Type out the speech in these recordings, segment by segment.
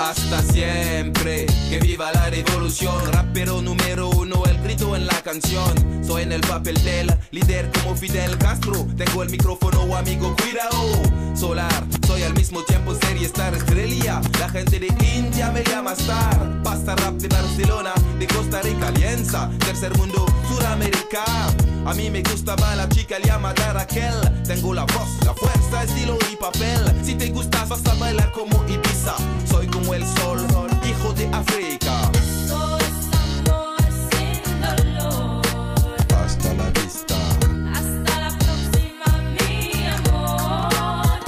hasta siempre, que viva la revolución. Rapero número uno, el grito en la canción. Soy en el papel del líder como Fidel Castro. Tengo el micrófono, amigo, cuidado. Solar, soy al mismo tiempo serie star estrella. La gente de India me llama star. Pasta rap de Barcelona, de Costa Rica, Alianza, tercer mundo, Suramérica. A mí me gustaba la chica llamada Raquel. Tengo la voz, la fuerza, estilo y papel. Si te gustas vas a bailar como Ibiza. Soy como el sol, hijo de África. Eso es amor sin dolor. Hasta la vista. Hasta la próxima, mi amor.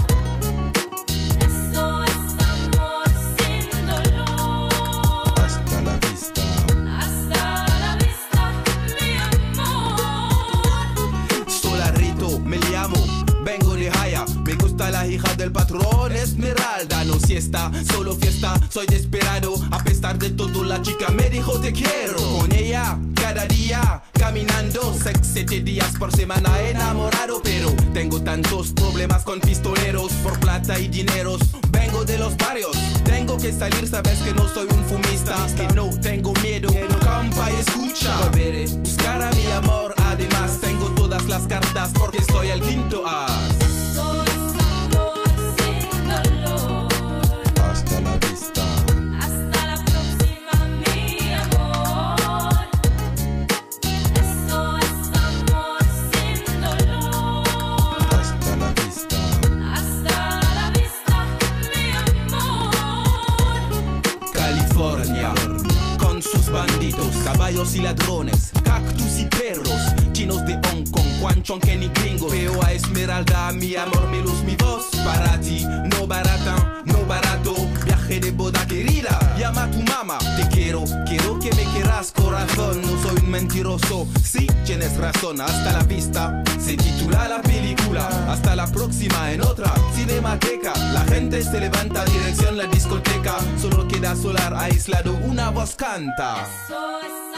Eso es amor sin dolor. Hasta la vista. Hasta la vista, mi amor. Solarito, me llamo, vengo de Jaya. Me gusta la hija del patrón Esmeralda. No siesta, solo fiesta, soy desesperado. A pesar de todo la chica me dijo te quiero. Con ella, cada día, caminando 6-7 días por semana enamorado. Pero tengo tantos problemas con pistoleros por plata y dineros. Vengo de los barrios, tengo que salir, sabes que no soy un fumista. Que no tengo miedo, compa y escucha. Volveré a buscar a mi amor. Además tengo todas las cartas porque soy el quinto as. Eso es amor sin dolor. Hasta la vista. Hasta la próxima, mi amor. Eso es amor sin dolor. Hasta la vista. Hasta la vista, mi amor. California, con sus bandidos, caballos y ladrones, cactus y perros, chinos de Hong Kong, Guanchon, Kenny gringos. Veo a Esmeralda, mi amor, mi luz, mi voz. Para ti, no barata, no barato. Viaje de boda querida, llama a tu mamá. Te quiero, quiero que me quieras, corazón. No soy un mentiroso, sí, tienes razón. Hasta la vista, se titula la película. Hasta la próxima en otra cinemateca. La gente se levanta, dirección la discoteca. Solo queda Solar aislado, una voz canta. Eso es